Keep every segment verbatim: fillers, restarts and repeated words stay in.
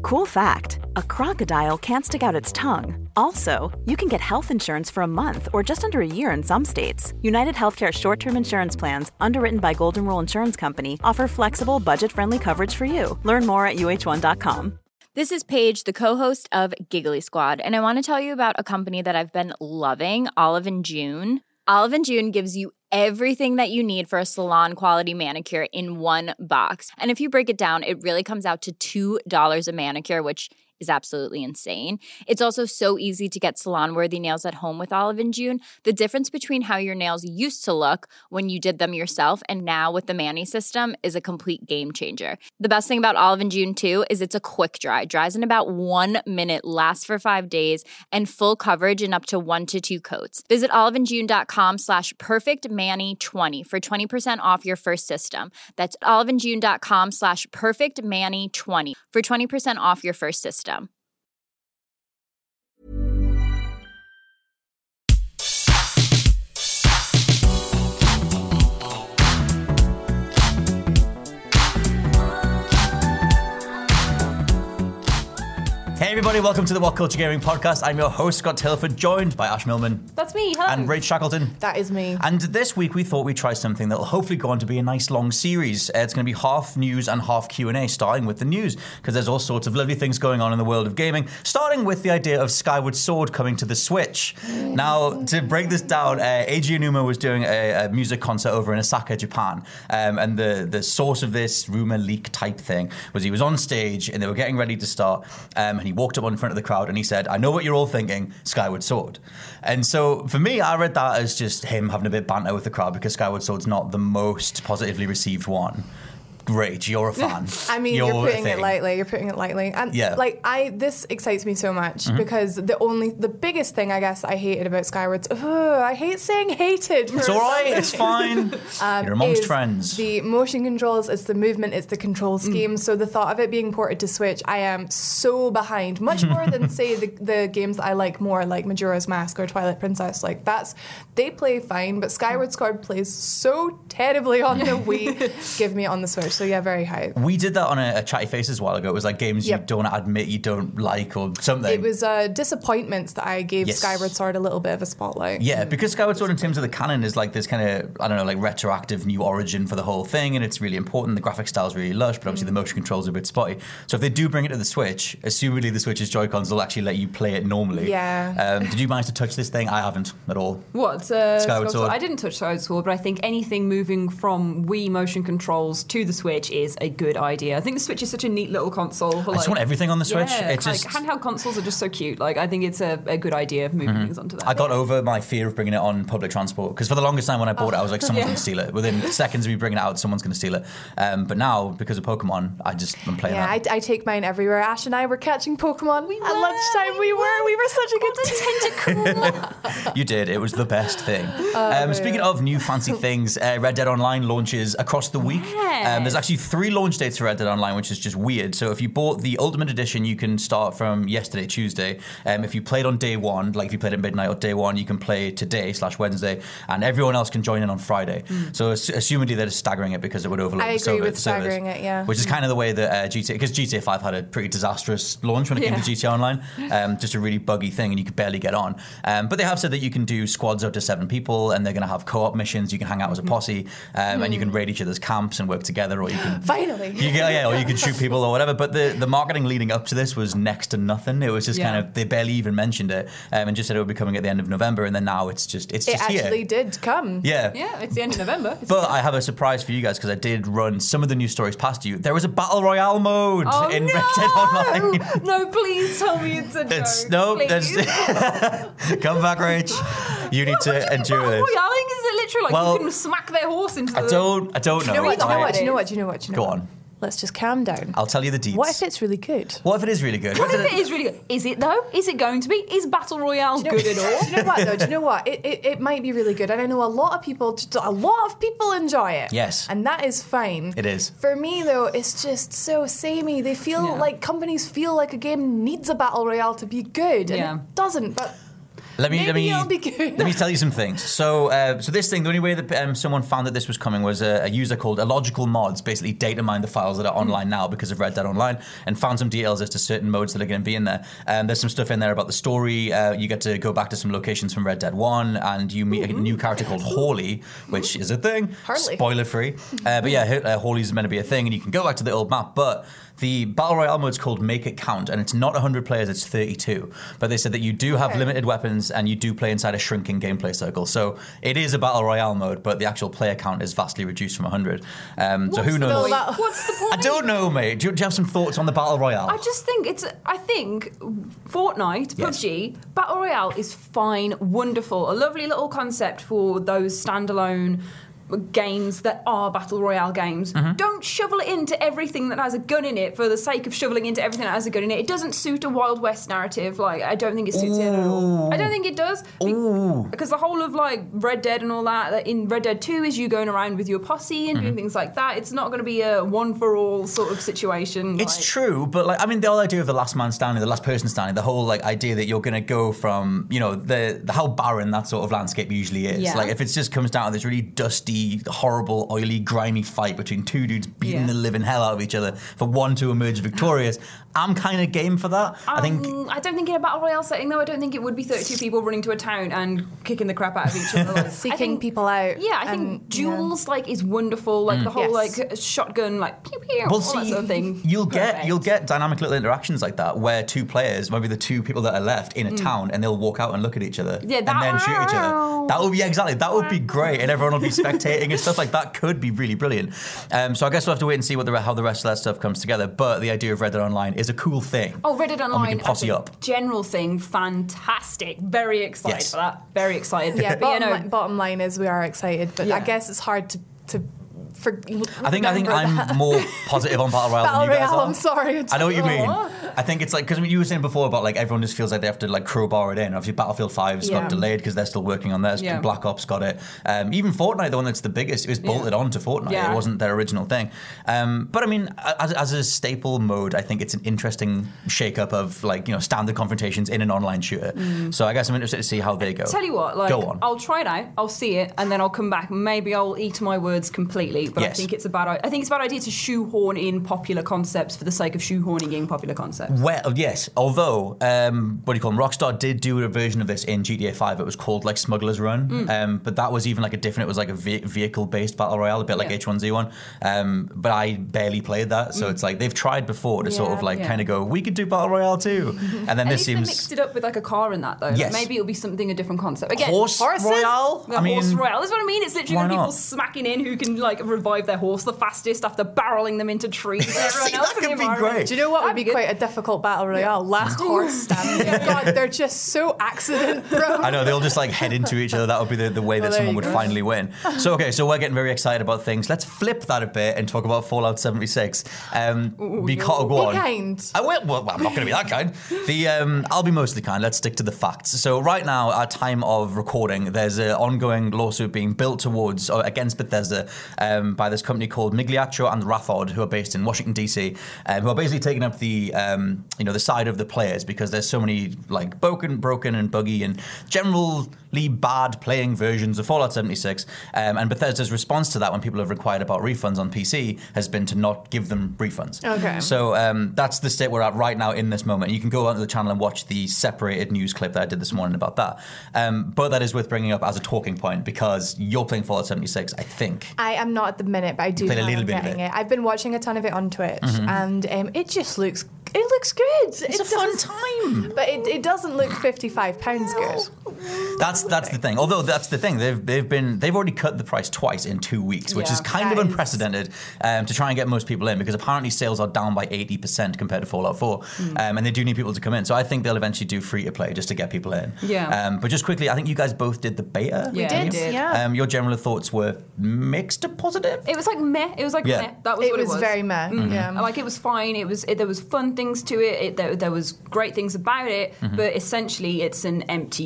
Cool fact, a crocodile can't stick out its tongue. Also, you can get health insurance for a month or just under a year in some states. United Healthcare short-term insurance plans, underwritten by Golden Rule Insurance Company, offer flexible, budget-friendly coverage for you. Learn more at U H one dot com. This is Paige, the co-host of Giggly Squad, and I want to tell you about a company that I've been loving, Olive and June. Olive and June gives you everything that you need for a salon-quality manicure in one box. And if you break it down, it really comes out to two dollars a manicure, which is absolutely insane. It's also so easy to get salon-worthy nails at home with Olive and June. The difference between how your nails used to look when you did them yourself and now with the Mani system is a complete game changer. The best thing about Olive and June, too, is it's a quick dry. Dries in about one minute, lasts for five days, and full coverage in up to one to two coats. Visit oliveandjune.com slash perfectmani20 for twenty percent off your first system. That's oliveandjune.com slash perfectmani20 for twenty percent off your first system. Hey everybody, welcome to the What Culture Gaming Podcast. I'm your host, Scott Tilford, joined by Ash Millman. That's me, hello. And Rach Shackleton. That is me. And this week we thought we'd try something that'll hopefully go on to be a nice long series. Uh, it's going to be half news and half Q and A, starting with the news, because there's all sorts of lovely things going on in the world of gaming, starting with the idea of Skyward Sword coming to the Switch. Now, to break this down, uh, Eiji Aonuma was doing a, a music concert over in Osaka, Japan, um, and the, the source of this rumor leak type thing was he was on stage and they were getting ready to start, um, and he walked up in front of the crowd and he said, "I know what you're all thinking, Skyward Sword." And so for me, I read that as just him having a bit of banter with the crowd because Skyward Sword's not the most positively received one. Great, you're a fan. I mean, you're, you're putting it lightly. You're putting it lightly, and yeah. like I, this excites me so much mm-hmm. because the only, the biggest thing I guess I hated about Skyward, oh, I hate saying hated. It's all right. It's fine. um, you're amongst friends. The motion controls, it's the movement, it's the control scheme. Mm. So the thought of it being ported to Switch, I am so behind. Much more than say the, the games that I like more, like Majora's Mask or Twilight Princess. Like that's they play fine, but Skyward Sword plays so terribly on the Wii. Give me it on the Switch. So yeah, very high. We did that on a, a Chatty Faces a while ago. It was like games yep. you don't admit you don't like or something. It was uh, disappointments that I gave yes. Skyward Sword a little bit of a spotlight. Yeah, because Skyward Sword in terms of the canon is like this kind of, I don't know, like retroactive new origin for the whole thing, and it's really important. The graphic style is really lush, but obviously mm. the motion controls are a bit spotty. So if they do bring it to the Switch, assumedly the Switch's Joy-Cons will actually let you play it normally. Yeah. Um, did you manage to touch this thing? I haven't at all. What? Uh, Skyward Sword? I didn't touch Skyward Sword, but I think anything moving from Wii motion controls to the Switch is a good idea. I think the Switch is such a neat little console. For, like, I just want everything on the Switch. Yeah, it's like, just handheld consoles are just so cute. Like I think it's a, a good idea moving mm-hmm. things onto that. I got over my fear of bringing it on public transport because for the longest time when I bought oh, it, I was like, someone's yeah. going to steal it. Within seconds of me bringing it out, someone's going to steal it. Um, but now, because of Pokemon, I just am playing yeah, that. Yeah, I, I take mine everywhere. Ash and I were catching Pokemon we at were, lunchtime. We were. We were such a good tentacle. You did. It was the best thing. Oh, um, speaking of new fancy things, uh, Red Dead Online launches across the week. Yes. Um, there's actually three launch dates for Red Dead Online, which is just weird. So if you bought the Ultimate Edition, you can start from yesterday, Tuesday. Um, if you played on day one, like if you played at midnight or day one, you can play today slash Wednesday, and everyone else can join in on Friday. Mm. So ass- assumedly they're just staggering it because it would overload I the agree server, with the servers, staggering it, yeah. Which is kind of the way that uh, G T A, because G T A five had a pretty disastrous launch when it yeah. came to G T A Online, um, just a really buggy thing, and you could barely get on. Um, but they have said that you can do squads up to seven people, and they're going to have co-op missions. You can hang out as a posse, um, mm. and you can raid each other's camps and work together, or you can finally, you can, yeah, or you can shoot people or whatever. But the, the marketing leading up to this was next to nothing. It was just yeah. kind of, they barely even mentioned it, um, and just said it would be coming at the end of November, and then now it's just it's just it actually here. did come. Yeah, yeah, it's the end of November. But I have a surprise for you guys because I did run some of the news stories past you. There was a battle royale mode oh, in no! Red Dead Online. No, please tell me it's a joke. It's no, there's come back, Rach. You need to endure this. Royaling is it literally like well, you can smack their horse into the? I don't. I don't know. Do you know what? Do you know right? what? Do you know what? Do you know what? Do you know Go what? on. Let's just calm down. I'll tell you the deets. What if it's really good? What if it is really good? What if it is really good? Is it though? Is it going to be? Is Battle Royale you know, good at all? Do you know what though? Do you know what? It, it it might be really good, and I know a lot of people. A lot of people enjoy it. Yes, and that is fine. It is. For me though, it's just so samey. They feel yeah. like companies feel like a game needs a battle royale to be good, and yeah. it doesn't. But Let me Maybe let me it'll be good. let me tell you some things. So, uh, so this thing, the only way that um, someone found that this was coming was a, a user called Illogical Mods, basically data mined the files that are online now because of Red Dead Online, and found some details as to certain modes that are going to be in there. Um, there's some stuff in there about the story. Uh, you get to go back to some locations from Red Dead One, and you meet a new character called Hawley, which is a thing. Harley. Spoiler free. Uh, but yeah, uh, Hawley's meant to be a thing, and you can go back to the old map, but the Battle Royale mode's called Make It Count, and it's not one hundred players, it's thirty-two. But they said that you do have Okay. limited weapons, and you do play inside a shrinking gameplay circle. So it is a Battle Royale mode, but the actual player count is vastly reduced from one hundred. Um, so who knows? the- that- What's the point? I don't know, mate. Do you, do you have some thoughts on the Battle Royale? I just think it's. I think Fortnite, Yes. P U B G, Battle Royale is fine, wonderful, a lovely little concept for those standalone games that are Battle Royale games. Mm-hmm. Don't shovel it into everything that has a gun in it for the sake of shoveling into everything that has a gun in it. It doesn't suit a Wild West narrative. Like, I don't think it suits it at all. I don't think it does. Be- Because the whole of, like, Red Dead and all that, that in Red Dead two is you going around with your posse and Mm-hmm. doing things like that. It's not going to be a one-for-all sort of situation. It's like- true, but like I mean, the whole idea of the last man standing, the last person standing, the whole like idea that you're going to go from, you know, the, the how barren that sort of landscape usually is. Yeah. Like if it just comes down to this really dusty, horrible, oily, grimy fight between two dudes beating Yeah. the living hell out of each other for one to emerge victorious, I'm kind of game for that. I think. Um, I don't think in a battle royale setting, though. I don't think it would be thirty-two people running to a town and kicking the crap out of each other. Like, Seeking I think, people out. Yeah, I think and, duels like is wonderful. Like the whole Yes. like shotgun, like pew pew, Well, all see, that sort of thing. you'll get Perfect. you'll get dynamic little interactions like that where two players, maybe the two people that are left in a town, and they'll walk out and look at each other, Mm. Yeah, and that- then shoot each other. That would be exactly that would be great, and everyone will be spectating and stuff like that. Could be really brilliant. Um, so I guess we'll have to wait and see what the re- how the rest of that stuff comes together. But the idea of Red Dead Online is a cool thing. Oh, Reddit And we Online, can posse as a up. general thing, fantastic. Very excited Yes. for that. Very excited. Yeah, But, bottom, you know, li- bottom line is we are excited, but Yeah. I guess it's hard to to. For, I think I think remember that. I'm more positive on Battle Royale Battle than you guys Royale. are. I'm sorry. I know what you mean. What? I think it's like, because you were saying before about like everyone just feels like they have to like crowbar it in. Obviously Battlefield five's Yeah. got delayed because they're still working on theirs. Yeah. Black Ops got it. Um, even Fortnite, the one that's the biggest, it was bolted Yeah. onto Fortnite. Yeah. It wasn't their original thing. Um, but I mean, as, as a staple mode, I think it's an interesting shake-up of like, you know, standard confrontations in an online shooter. Mm. So I guess I'm interested to see how they go. Tell you what, like, Go on. I'll try it out, I'll see it, and then I'll come back. Maybe I'll eat my words completely, but I Yes. think it's a bad. I think it's a bad idea to shoehorn in popular concepts for the sake of shoehorning in popular concepts. Well, yes. Although, um, what do you call them? Rockstar did do a version of this in G T A five. It was called like Smuggler's Run, Mm. um, but that was even like a different. It was like a ve- vehicle-based battle royale, a bit like Yeah. H one Z one. Um, but I barely played that, so it's like they've tried before to sort of Yeah. like Yeah. kind of go, we could do battle royale too, and then At this least they seems mixed it up with like a car in that though. Like, Yes. maybe it'll be something a different concept. Again, horse horses? royale. The I mean, horse royale. That's what I mean. It's literally why gonna be people not? smacking in who can like revive their horse the fastest after barreling them into trees. and everyone See, else that in the could be environment. great. Do you know what would That'd be be good. quite a difficult battle royale? Last horse stand. God, they're just so accident prone. I know, they'll just like head into each other. That would be the, the way Well, that there someone you would go. finally win. So, okay, so we're getting very excited about things. Let's flip that a bit and talk about Fallout seventy-six. Um, because, go on. Be kind. I will, well, I'm not going to be that kind. The um, I'll be mostly kind. Let's stick to the facts. So right now, at time of recording, there's an ongoing lawsuit being built towards or against Bethesda um, by this company called Migliaccio and Rathod, who are based in Washington D C, um, who are basically taking up the um, you know the side of the players because there's so many like broken, broken and buggy and generally bad playing versions of Fallout seventy-six. Um, and Bethesda's response to that, when people have required about refunds on P C, has been to not give them refunds. Okay. So um, that's the state we're at right now in this moment. You can go onto the channel and watch the separated news clip that I did this morning about that. Um, but that is worth bringing up as a talking point because you're playing Fallout seventy-six, I think. I am not at the minute, but I do Played a plan little on bit of getting it. it. I've been watching a ton of it on Twitch, and um, it just looks it looks good. It's it a fun does- time. but it, it doesn't look fifty-five pounds good. That's that's the thing. Although that's the thing, they've they've been they've already cut the price twice in two weeks, which Yeah, is kind of that is- unprecedented um, to try and get most people in because apparently sales are down by eighty percent compared to Fallout four, Hmm. um, and they do need people to come in. So I think they'll eventually do free to play just to get people in. Yeah. Um, but just quickly, I think you guys both did the beta. We did, did. yeah. Um, your general thoughts were mixed to positive. It was like meh. It was like Yeah. meh. That was It what was, it was. very meh. Mm-hmm. Yeah. Like it was fine. It was it, there was fun things to it. it there, there was great things about it, Mm-hmm. but essentially it's an empty game.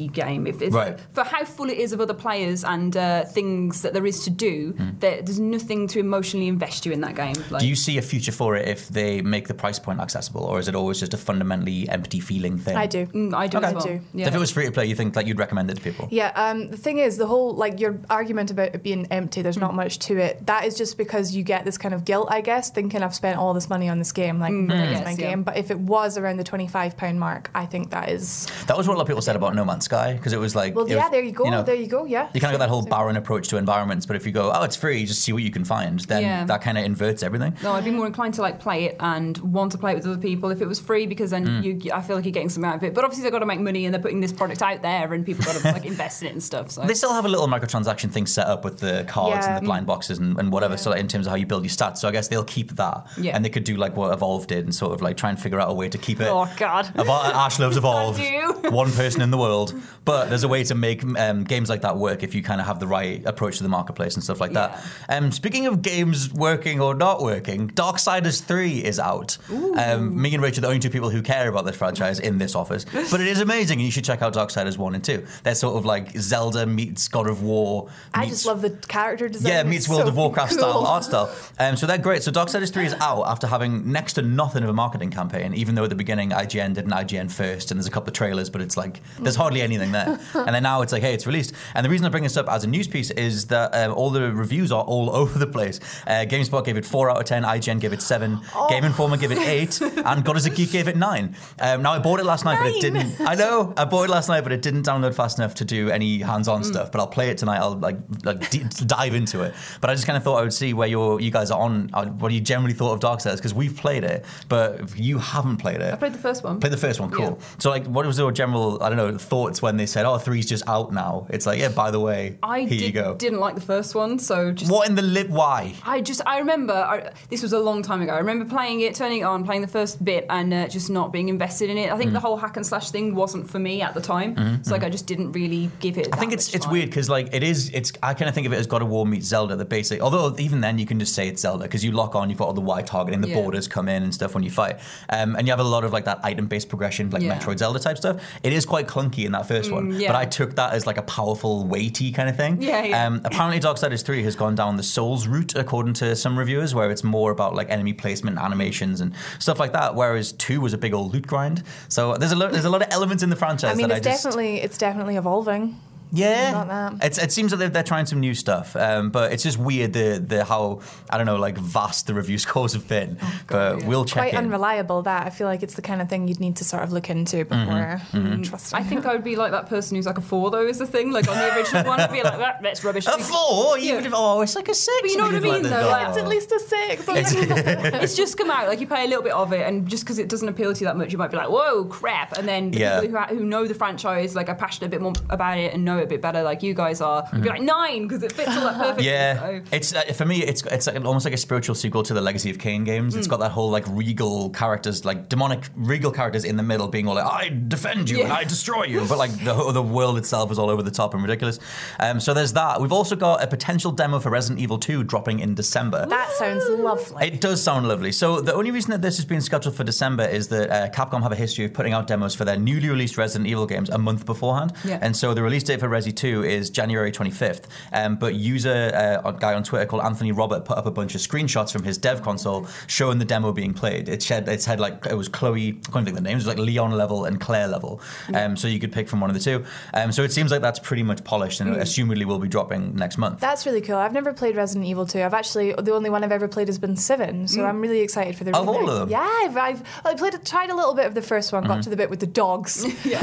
If it's Right. for how full it is of other players and uh, things that there is to do, Mm. there, there's nothing to emotionally invest you in that game. Like, Do you see a future for it if they make the price point accessible, or is it always just a fundamentally empty feeling thing? I do. Mm, I do Okay. as well. I do. Yeah. So if it was free to play, you think like you'd recommend it to people? Yeah, um, the thing is, the whole, like, your argument about it being empty, there's not much to it. That is just because you get this kind of guilt, I guess, thinking I've spent all this money on this game, like, Mm, I it's guess, my yeah. game. But if it was around the twenty-five pound mark, I think that is... That was what a lot of people said about No Man's Sky, because it was like... Well, it yeah, was, there you go, know, there you go, yeah. You kind of got that whole So- barren approach to environments, but if you go, oh, it's free, just see what you can find, then Yeah. that kind of inverts everything. No, I'd be more inclined to like play it and want to play it with other people if it was free, because then Mm. you, I feel like you're getting something out of it. But obviously they've got to make money and they're putting this product out there and people got to like invest in it and stuff. So They still have a little microtransaction thing set up with the cards Yeah. and the blind boxes and, and whatever, so like, in terms of how you build your stats. So I guess they'll keep that, Yeah. and they could do like what Evolve did and sort of like try and figure out a way to keep it. oh god, Evol- Ash loves Evolve. do. One person in the world. But there's a way to make um, games like that work if you kind of have the right approach to the marketplace and stuff like that. Um, speaking of games working or not working, Darksiders three is out. Um, me and Rich are the only two people who care about this franchise in this office. But it is amazing, and you should check out Darksiders one and two. They're sort of like Zelda meets God of War. I meets- just love the character design. yeah, It's meets World so of Warcraft cool. style art style. Um, so they're great. So Darksiders three is out after having next to nothing of a marketing campaign, even though at the beginning I G N did an I G N first and there's a couple of trailers, but it's like there's hardly anything there. And then now it's like, hey, it's released. And the reason I bring this up as a news piece is that um, all the reviews are all over the place. Uh, GameSpot gave it four out of ten, I G N gave it seven, Oh. Game Informer gave it eight, and God is a Geek gave it nine. Um, now I bought it last night, but it Nine? didn't. I know I bought it last night, but it didn't download fast enough to do any hands-on stuff. But I'll play it tonight. I'll like like d- dive into it. But I just kind of thought I would see where you you guys are on. Uh, what you generally thought of Darksiders, because we've played it, but if you haven't played it. I played the first one. Played the first one, cool. So, like, what was your general, I don't know, thoughts when they said, "Oh, three's just out now"? It's like, yeah, by the way, I here did, you go. didn't like the first one, so just What in the lip? Why? I just, I remember, I, this was a long time ago. I remember playing it, turning it on, playing the first bit, and uh, just not being invested in it. I think Mm. the whole hack and slash thing wasn't for me at the time. Mm-hmm, So, like, I just didn't really give it. I think that it's much it's time. weird because like it is it's I kind of think of it as God of War meets Zelda. The basic, although even then you can just say it's Zelda because you lock on, you've got all the Y targeting, the Yeah. borders come in and stuff when you fight, um, and you have a lot of like that item based progression, like Yeah. Metroid Zelda type stuff. It is quite clunky in that first one, yeah. but I took that as like a powerful, weighty kind of thing. Yeah, yeah. Um, apparently, Darksiders three has gone down the Souls route according to some reviewers, where it's more about like enemy placement, animations, and stuff like that. Whereas two was a big old loot grind. So there's a lot there's a lot of elements in the franchise I mean, that it's I just definitely it's definitely evolving. yeah, Not that. It's, it seems like they're, they're trying some new stuff, um, but it's just weird the the how I don't know like vast the review scores have been. but we'll check Quite in. unreliable. That I feel like it's the kind of thing you'd need to sort of look into before Mm-hmm. trusting. I think I would be like that person who's like a four, though, is the thing. Like, on the original one, I'd be like, that, that's rubbish. A four, Yeah. even if oh, it's like a six. But you know if what I did mean, the- though, like, oh. it's at least a six. It's just come out, like you play a little bit of it, and just because it doesn't appeal to you that much, you might be like, "Whoa, crap!" And then the Yeah. people who, ha- who know the franchise, like, are passionate a bit more about it and know it a bit better, like you guys are, would be like nine because it fits all that perfectly. Yeah, So. it's uh, for me. It's it's like, almost like a spiritual sequel to the Legacy of Kain games. It's got that whole like regal characters, like demonic regal characters in the middle, being all like, "I defend you and Yeah. I destroy you," but like the whole- the world itself is all over the top and ridiculous. Um, so there's that. We've also got a potential demo for Resident Evil two dropping in December. That sounds lovely. It does sound lovely. So the only reason that this has been scheduled for December is that uh, Capcom have a history of putting out demos for their newly released Resident Evil games a month beforehand. Yeah. And so the release date for Resi two is January twenty-fifth. Um, but user, uh, a guy on Twitter called Anthony Robert put up a bunch of screenshots from his dev console showing the demo being played. It said, it said like, it was Chloe, I can't think of the names, it was like Leon level and Claire level. Um, so you could pick from one of the two. Um, so it seems like that's pretty much polished and assumedly will be dropping next month. That's really cool. I've never played Resident Evil two. I've actually the only one I've ever played has been Seven, so I'm really excited for the Of remake. all of them? Yeah, I've, I've I played it, tried a little bit of the first one, got to the bit with the dogs.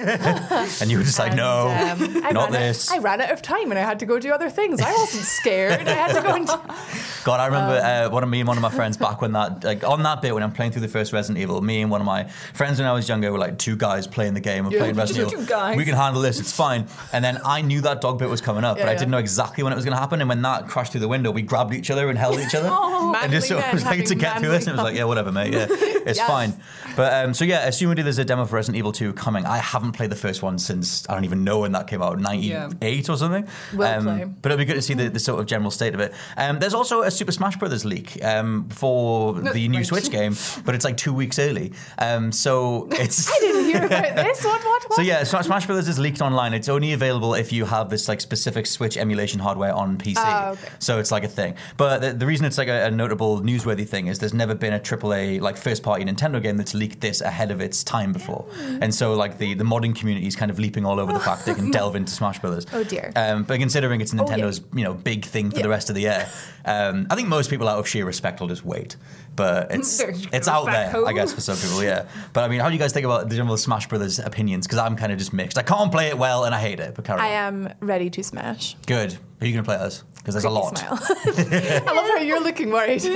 And you were just like, And, no, um, I not ran this. Out, I ran out of time and I had to go do other things. I wasn't scared. I had to go and. God, I remember Um, uh, one of me and one of my friends back when that, like on that bit when I'm playing through the first Resident Evil, me and one of my friends when I was younger were like two guys playing the game and Yeah, playing just Resident two Evil. guys. We can handle this, it's fine. And then I knew that dog bit was coming up, but Yeah, I yeah. didn't know exactly when it was going to happen. And when that crashed through the window, we grabbed each other and held each other. Oh, and just manly sort of men was like to having get through manly this. And it was like, yeah, whatever, mate. Yeah, it's Yes. fine. But um, so yeah, assumedly there's a demo for Resident Evil two coming. I haven't played the first one since I don't even know when that came out, ninety twenty-eight or something. Well um, played. But it'll be good to see the, the sort of general state of it. Um, there's also a Super Smash Brothers leak um, for the new right. Switch game, but it's like two weeks early. Um, so it's. I didn't hear about this. What? What? What? So yeah, Smash Brothers is leaked online. It's only available if you have this like specific Switch emulation hardware on P C. Oh, okay. So it's like a thing. But the, the reason it's like a, a notable newsworthy thing is there's never been a triple A like first party Nintendo game that's leaked this ahead of its time before. And so like the, the modding community is kind of leaping all over the fact they can delve into Smash Brothers. Oh dear. Um, but considering it's Nintendo's yeah. you know big thing for Yeah. the rest of the year, um, I think most people out of sheer respect will just wait. But it's it's out there, Respect, I guess, for some people, yeah. But I mean, how do you guys think about the general Smash Brothers opinions? Because I'm kind of just mixed. I can't play it well and I hate it, but carry I on. am ready to smash. Good. Who are you going to play as? Because there's a lot. Smile. I love how you're looking worried.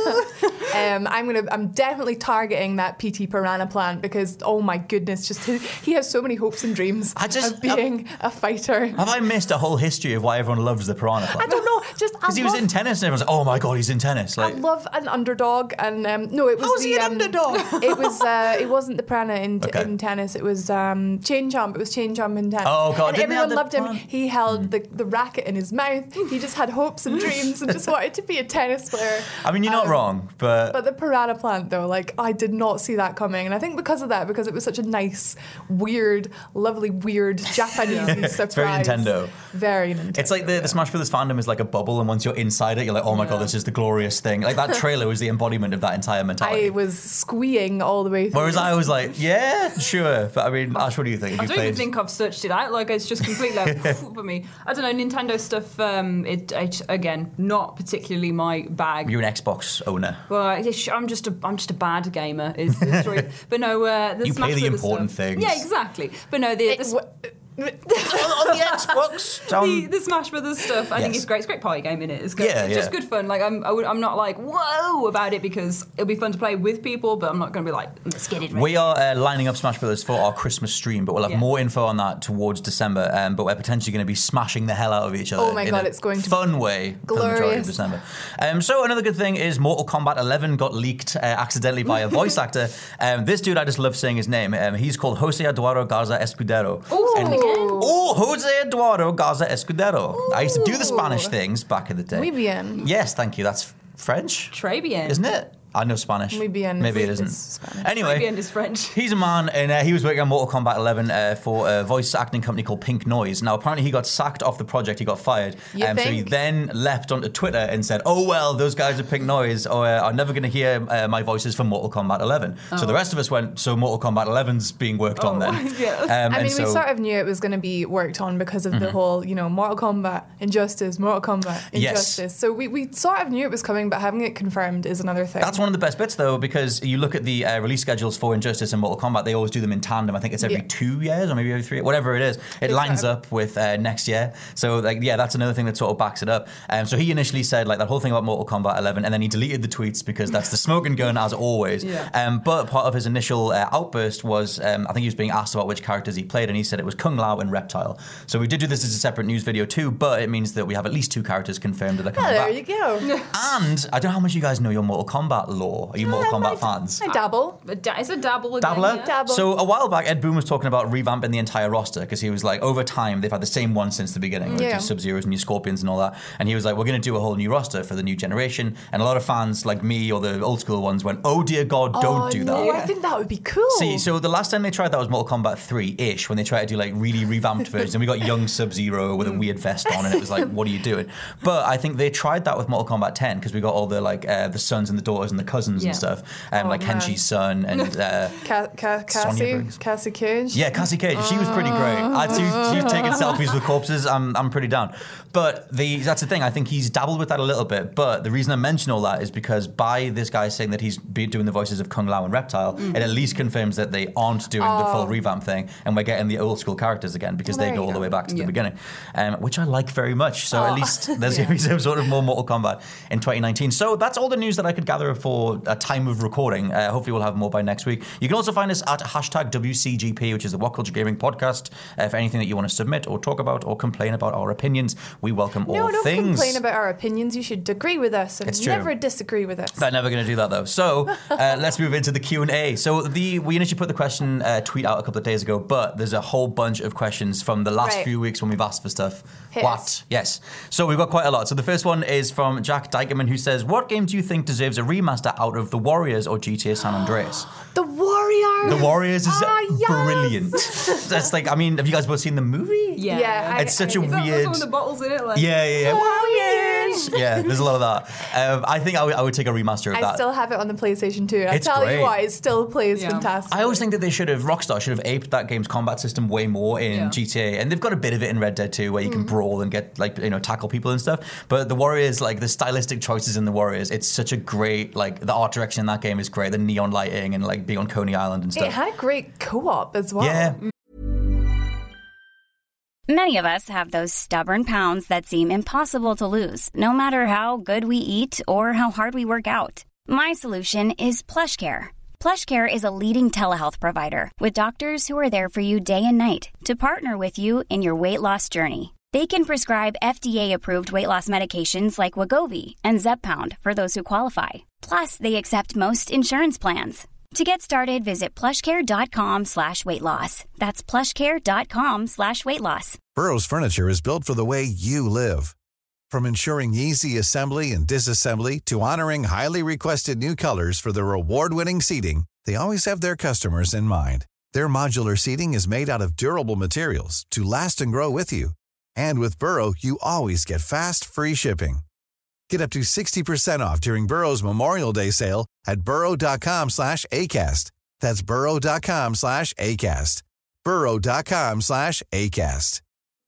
um, I'm gonna. I'm definitely targeting that P T Piranha plant because oh my goodness, just his, he has so many hopes and dreams I just- of being a fighter. Have I missed a whole history of why everyone loves the Piranha I Plant? don't know. Just Because he was in tennis and everyone's like, oh my god, he's in tennis. I Like, love an underdog, and um, no, it was How's the he an um, underdog? It was. Uh, it wasn't the Piranha in, t- Okay. in tennis. It was um, Chain Chomp. It was Chain Chomp in tennis. Oh, God, And didn't they have everyone the loved him. plant? He held the, the racket in his mouth. He just had hopes and dreams and just wanted to be a tennis player. I mean, you're not Um, wrong, but, But the Piranha plant, though, like, I did not see that coming. And I think because of that, because it was such a nice, weird, lovely, weird Japanese surprise. very Nintendo. Very Nintendo. it's like the, the Smash Brothers fandom is like a bubble, and once you're inside it, you're like, oh my god, this is the glorious thing. Like that trailer was the embodiment of that entire mentality. I was squeeing all the way through. Whereas I was like, yeah, sure. But I mean, Ash, what do you think? Have I you don't played? even think I've searched it out. Like it's just completely like, for me. I don't know. Nintendo stuff. Um, it, it again not particularly my bag. You're an Xbox owner. Well, it's- I'm just a I'm just a bad gamer. Is the story. But no, uh, the You Smash play the Brothers important stuff. things. Yeah, exactly. But no, the, It- the, w- on, on the Xbox. the, Down, the Smash Brothers stuff, I think Yes. it's great. It's a great party game in it. It's good. Yeah, it's just yeah. good fun. Like I'm, I would, I'm not like whoa about it because it'll be fun to play with people, but I'm not going to be like let's get it. Right. we are uh, lining up Smash Brothers for our Christmas stream, but we'll have Yeah. more info on that towards December. Um, but we're potentially going to be smashing the hell out of each other. Oh my in God, a it's going to be fun way for the majority of glorious. December. Um, so another good thing is Mortal Kombat eleven got leaked uh, accidentally by a voice actor. Um, this dude, I just love saying his name. Um, he's called Jose Eduardo Garza Escudero. Ooh, And- again. Oh, Jose Eduardo Garza Escudero. I used to do the Spanish things back in the day. Muy bien. Yes, thank you. That's French, Très bien. isn't it? I know Spanish. Muy bien. Maybe it It's isn't. Spanish. Anyway, Très bien is French. he's a man, and uh, he was working on Mortal Kombat eleven uh, for a voice acting company called Pink Noise. Now, apparently, he got sacked off the project. He got fired. You Um, so he think? then leapt onto Twitter and said, "Oh well, those guys at Pink Noise are, are never going to hear uh, my voices for Mortal Kombat eleven." So the rest of us went, "So Mortal Kombat eleven's being worked on then." Oh, yeah. Um, I and mean, so, we sort of knew it was going to be worked on because of the whole, you know, Mortal Kombat, Injustice, Mortal Kombat, Yes. Injustice. So we, we sort of knew it was coming, but having it confirmed is another thing. That's one of the best bits, though, because you look at the uh, release schedules for Injustice and Mortal Kombat, they always do them in tandem. I think it's every Yeah. two years or maybe every three, whatever it is. It It's lines right. up with uh, next year. So, like, yeah, that's another thing that sort of backs it up. Um, so he initially said, like, that whole thing about Mortal Kombat eleven, and then he deleted the tweets because that's the smoking gun, as always. Yeah. Um, but part of his initial uh, outburst was, um, I think he was being asked about which characters he played, and he said it was Kung Lao and Reptile. So we did do this as a separate news video, too, but it means that we have at least two characters confirmed that are Oh, coming there back. you go. And I don't know how much you guys know your Mortal Kombat lore. Are you Mortal Kombat fans? I dabble. But da- it's a dabble again. Dabbler? Yeah. Dabble. So a while back, Ed Boon was talking about revamping the entire roster because he was like, over time, they've had the same one since the beginning. Like Yeah. your Sub-Zeros and your Scorpions and all that. And he was like, we're going to do a whole new roster for the new generation. And a lot of fans like me or the old school ones went, oh dear God, don't oh, do no, that. I think that would be cool. See, so the last time they tried that was Mortal Kombat three-ish, when they tried to do like really revamped versions, and we got young Sub-Zero with a weird vest on, and it was like, what are you doing? But I think they tried that with Mortal Kombat ten because we got all the like uh, the sons and the daughters and the cousins Yeah. and stuff, um, Oh, like man. Henshi's son and uh, Ca- Ca- Sonya Cassie, Briggs. Cassie Cage. yeah, Cassie Cage. She was pretty great. I, she, she's taking selfies with corpses. I'm, I'm pretty down. But the that's the thing. I think he's dabbled with that a little bit. But the reason I mention all that is because by this guy saying that he's be doing the voices of Kung Lao and Reptile, Mm. it at least confirms that they aren't doing the full revamp thing, and we're getting the old school characters again because Well, they there go you all the go. way back to Yeah. the beginning, um, which I like very much. So Oh. at least there's going to be some sort of more Mortal Kombat in twenty nineteen. So that's all the news that I could gather for for a time of recording. Uh, hopefully we'll have more by next week. You can also find us at hashtag W C G P, which is the What Culture Gaming podcast. Uh, for anything that you want to submit or talk about or complain about our opinions, we welcome no, all don't things. complain about our opinions. You should agree with us and It's true. never disagree with us. They're never going to do that, though. So uh, let's move into the Q and A. So the we initially put the question uh, tweet out a couple of days ago, but there's a whole bunch of questions from the last Right. few weeks when we've asked for stuff. Hit what? us. Yes. So we've got quite a lot. So the first one is from Jack Dykerman, who says, what game do you think deserves a remaster out of The Warriors or G T A San Andreas? The Warriors! The Warriors is Ah, yes! brilliant. That's like, I mean, have you guys both seen the movie? Yeah. Yeah, I- It's such a Is that weird... some of the bottles in it? Like, Yeah, yeah, yeah. Warriors! Yeah, there's a lot of that. Um, I think I would, I would take a remaster of I that. still have it on the PlayStation two. I It's tell great. you what, it still plays Yeah. fantastic. I always think that they should have, Rockstar should have aped that game's combat system way more in Yeah. G T A. And they've got a bit of it in Red Dead two where you can brawl and get, like, you know, tackle people and stuff. But the Warriors, like, the stylistic choices in the Warriors, it's such a great, like, the art direction in that game is great. The neon lighting and, like, being on Coney Island and It stuff. had great co-op as well. Yeah. Many of us have those stubborn pounds that seem impossible to lose, no matter how good we eat or how hard we work out. My solution is PlushCare. PlushCare is a leading telehealth provider with doctors who are there for you day and night to partner with you in your weight loss journey. They can prescribe F D A-approved weight loss medications like Wegovy and Zepbound for those who qualify. Plus, they accept most insurance plans. To get started, visit plushcare.com slash weight loss. That's plushcare.com slash weight loss. Burrow's furniture is built for the way you live. From ensuring easy assembly and disassembly to honoring highly requested new colors for their award-winning seating, they always have their customers in mind. Their modular seating is made out of durable materials to last and grow with you. And with Burrow, you always get fast, free shipping. Get up to sixty percent off during Burrow's Memorial Day sale at burrow.com slash ACAST. That's burrow.com slash ACAST. burrow.com slash ACAST.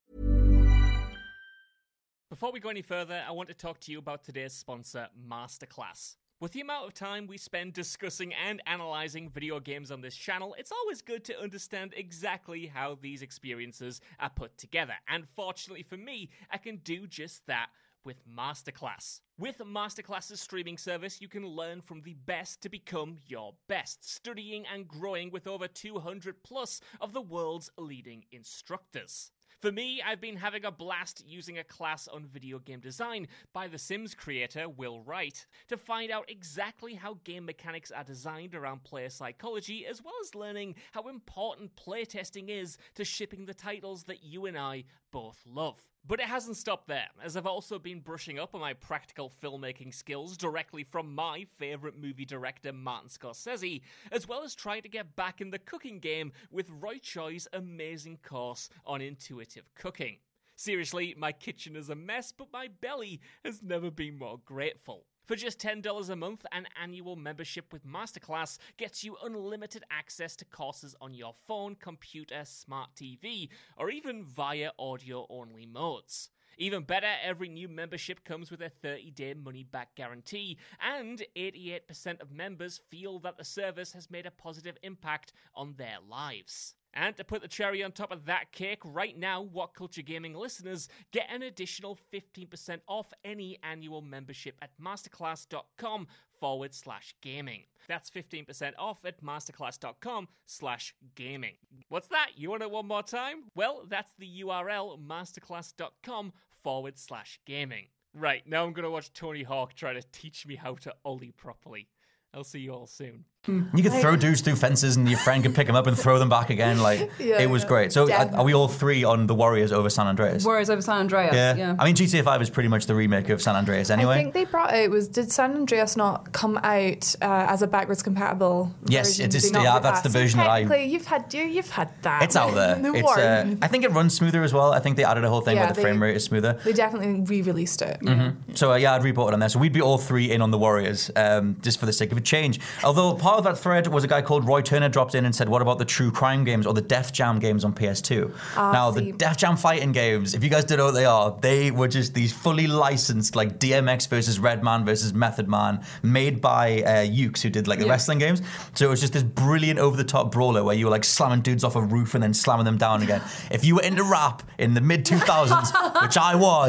Before we go any further, I want to talk to you about today's sponsor, Masterclass. With the amount of time we spend discussing and analysing video games on this channel, it's always good to understand exactly how these experiences are put together. And fortunately for me, I can do just that with Masterclass. With Masterclass's streaming service, you can learn from the best to become your best, studying and growing with over two hundred plus of the world's leading instructors. For me, I've been having a blast using a class on video game design by The Sims creator Will Wright to find out exactly how game mechanics are designed around player psychology, as well as learning how important playtesting is to shipping the titles that you and I both love. But it hasn't stopped there, as I've also been brushing up on my practical filmmaking skills directly from my favourite movie director Martin Scorsese, as well as trying to get back in the cooking game with Roy Choi's amazing course on intuitive cooking. Seriously, my kitchen is a mess, but my belly has never been more grateful. For just ten dollars a month, an annual membership with Masterclass gets you unlimited access to courses on your phone, computer, smart T V, or even via audio-only modes. Even better, every new membership comes with a thirty-day money-back guarantee, and eighty-eight percent of members feel that the service has made a positive impact on their lives. And to put the cherry on top of that cake, right now, What Culture Gaming listeners get an additional fifteen percent off any annual membership at masterclass.com forward slash gaming. That's fifteen percent off at masterclass.com slash gaming. What's that? You want it one more time? Well, that's the U R L, masterclass.com forward slash gaming. Right, now I'm going to watch Tony Hawk try to teach me how to ollie properly. I'll see you all soon. You could throw dudes through fences and your friend could pick them up and throw them back again. Like, Yeah, it was yeah. great. So Definitely. are we all three on the Warriors over San Andreas? Warriors over San Andreas. Yeah. Yeah. I mean, G T A five is pretty much the remake of San Andreas anyway. I think they brought it was did San Andreas not come out uh, as a backwards compatible Yes, version? it Did is- they not yeah, with that's that? the So version that I- technically, you've had you, you've had that. It's out there. The It's, war. uh, I think it runs smoother as well. I think they added a whole thing Yeah, where the they- frame rate is smoother. They definitely re-released it. So uh, yeah, I'd report it on there. So we'd be all three in on the Warriors, um, just for the sake of a change. Although part of that thread was a guy called Roy Turner dropped in and said, "What about the true crime games or the Def Jam games on P S two?" now see. the Def Jam fighting games, if you guys don't know what they are, they were just these fully licensed like D M X versus Redman versus Method Man, made by uh, Ukes, who did like the Yeah. wrestling games. So it was just this brilliant over-the-top brawler where you were like slamming dudes off a roof and then slamming them down again. If you were into rap in the mid two thousands, which I was,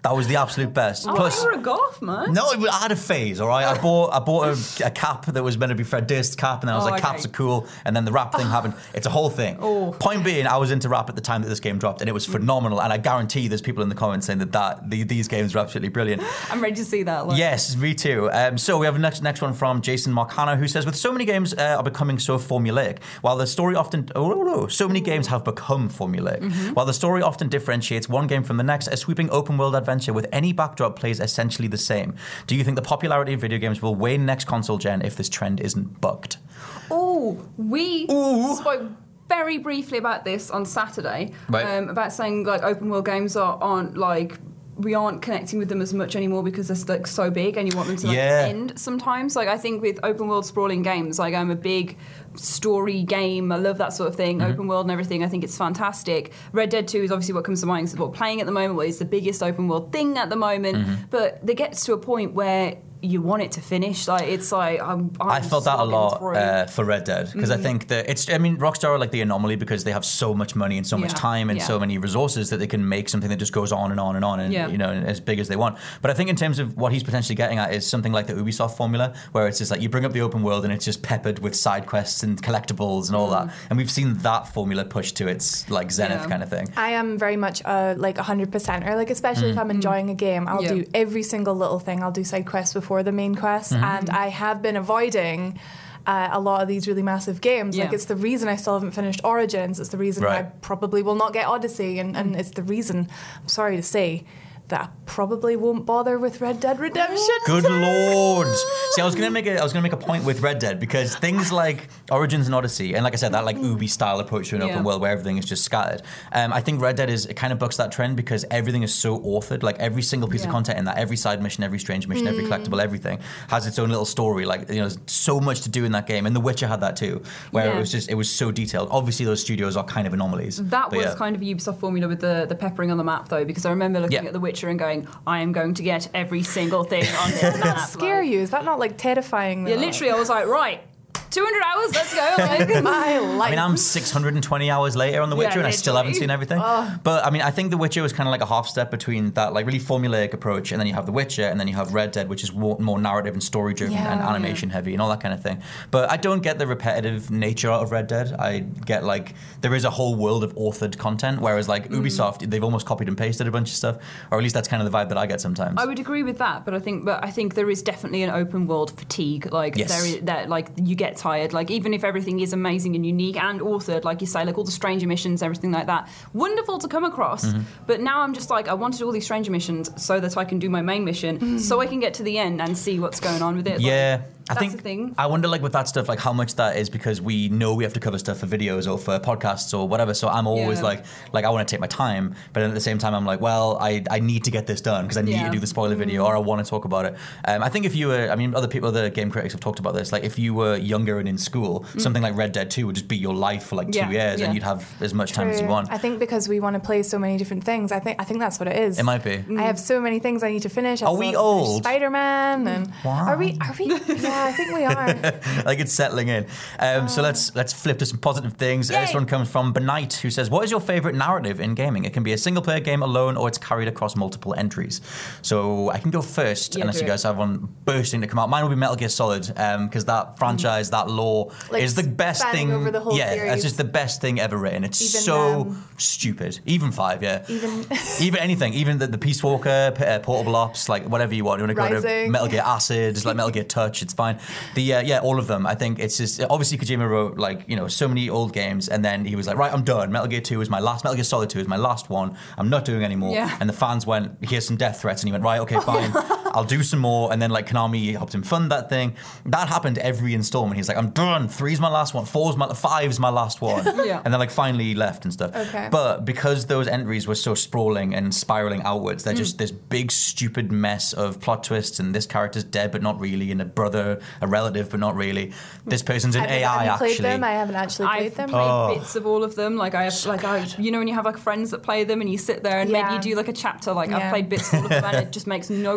That was the absolute best. Oh, Plus, you were a goth, man. no, I had a phase, all right? I bought I bought a, a cap that was meant to be Fred Durst's cap, and then I was Oh, like, okay. caps are cool, and then the rap thing happened. It's a whole thing. Oh. Point being, I was into rap at the time that this game dropped, and it was phenomenal, and I guarantee there's people in the comments saying that, that the, these games are absolutely brilliant. I'm ready to see that. Like. Yes, me too. Um, so we have a next, next one from Jason Marcano, who says, with so many games uh, are becoming so formulaic, while the story often... Oh, no, no. So many games have become formulaic. Mm-hmm. While the story often differentiates one game from the next, a sweeping open-world adventure with any backdrop plays essentially the same. Do you think the popularity of video games will wane next console gen if this trend isn't bucked? Oh, we Ooh. spoke very briefly about this on Saturday. Right. Um, about saying like open world games are, aren't like we aren't connecting with them as much anymore because they're like so big and you want them to like Yeah. end sometimes. Like I think with open world sprawling games, like I'm a big story game. I love that sort of thing. Mm-hmm. Open world and everything. I think it's fantastic. Red Dead two is obviously what comes to mind. It's what we're playing at the moment. What is the biggest open world thing at the moment. Mm-hmm. But it gets to a point where you want it to finish. Like it's like I'm. I'm I felt that a slogging lot through. uh, for Red Dead because Mm. I think that it's. I mean, Rockstar are like the anomaly because they have so much money and so much Yeah. time and Yeah. so many resources that they can make something that just goes on and on and on and Yeah. you know as big as they want. But I think in terms of what he's potentially getting at is something like the Ubisoft formula, where it's just like you bring up the open world and it's just peppered with side quests and collectibles and all that. And we've seen that formula pushed to its like zenith Yeah. kind of thing. I am very much a like one hundred percenter. Like especially if I'm enjoying a game, I'll Yeah. do every single little thing. I'll do side quests before the main quest, and I have been avoiding uh, a lot of these really massive games. Like Yeah. it's the reason I still haven't finished Origins. It's the reason Right. I probably will not get Odyssey, and, and it's the reason, I'm sorry to say, that I probably won't bother with Red Dead Redemption. Good lord! See, I was gonna make a, I was gonna make a point with Red Dead because things like Origins and Odyssey, and like I said, that like Ubi style approach to an Yeah. open world where everything is just scattered. Um, I think Red Dead is it kind of bucks that trend because everything is so authored. Like every single piece of Yeah. content in that, every side mission, every strange mission, every collectible, everything has its own little story. Like you know, there's so much to do in that game. And The Witcher had that too, where Yeah. it was just it was so detailed. Obviously, those studios are kind of anomalies. That but was yeah. kind of a Ubisoft formula with the, the peppering on the map, though, because I remember looking Yeah. at The Witcher and going, I am going to get every single thing on this Does map. that scare like- you? Is that not like terrifying? Yeah, though? literally, I was like, right, two hundred hours, let's go. Like, My life. I mean, I'm six hundred twenty hours later on The Witcher, Yeah, and I still haven't literally. seen everything. But I mean, I think The Witcher was kind of like a half step between that, like really formulaic approach, and then you have The Witcher, and then you have Red Dead, which is more, more narrative and story driven Yeah. and animation heavy and all that kind of thing. But I don't get the repetitive nature out of Red Dead. I get like there is a whole world of authored content, whereas like Mm. Ubisoft, they've almost copied and pasted a bunch of stuff, or at least that's kind of the vibe that I get sometimes. I would agree with that, but I think, but I think there is definitely an open world fatigue. Like Yes. there is that, like you get tired. Like even if everything is amazing and unique and authored, like you say, like all the stranger missions, everything like that, wonderful to come across. Mm-hmm. But now I'm just like, I wanted all these stranger missions so that I can do my main mission, so I can get to the end and see what's going on with it. Like, Yeah, I that's think the thing. I wonder, like with that stuff, like how much that is because we know we have to cover stuff for videos or for podcasts or whatever. So I'm always Yeah. like, like I want to take my time, but then at the same time, I'm like, well, I, I need to get this done because I need Yeah. to do the spoiler video or I want to talk about it. Um, I think if you were, I mean, other people, other game critics have talked about this. Like if you were younger and in school, something like Red Dead two would just be your life for like two Yeah, years, yeah. and you'd have as much time as you True. want. I think because we want to play so many different things. I think I think that's what it is. It might be. I have so many things I need to finish. I Are still we have to finish old? Spider-Man and Wow. are we? Are we? Yeah, I think we are. Like it's settling in. Um, so let's let's flip to some positive things. Uh, this Yay. one comes from Benite, who says, "What is your favorite narrative in gaming? It can be a single player game alone, or it's carried across multiple entries." So I can go first, Yeah, unless do you it. guys have one bursting to come out. Mine will be Metal Gear Solid, because that franchise, that lore, Like is the best spanning thing. over the whole yeah, series. that's just the best thing ever written. It's Even, so um, stupid. Even five, yeah. Even Even anything, even the, the Peace Walker, P- uh, Portable Ops, like whatever you want. You want to go to Rising. Metal Gear Acid, like Metal Gear Touch, it's fine. The uh, yeah, all of them. I think it's just obviously Kojima wrote like you know so many old games, and then he was like, right, I'm done. Metal Gear Two is my last. Metal Gear Solid Two is my last one. I'm not doing anymore. Yeah. And the fans went, here's some death threats, and he went, right, okay, fine, I'll do some more. And then like Konami helped him fund that thing. That happened every installment. He's like, I'm done. Three's my last one. Four's my five's my last one. Yeah. And then like finally he left and stuff. Okay. But because those entries were so sprawling and spiraling outwards, they're Mm. just this big stupid mess of plot twists, and this character's dead but not really, and a brother, a relative but not really. This person's an Have A you- I have you played actually. them? I haven't actually played I've them. played Oh. bits of all of them. Like I have, like I, you know, when you have like friends that play them, and you sit there and Yeah. maybe you do like a chapter. Like I've Yeah. played bits of all of them, and it just makes no sense to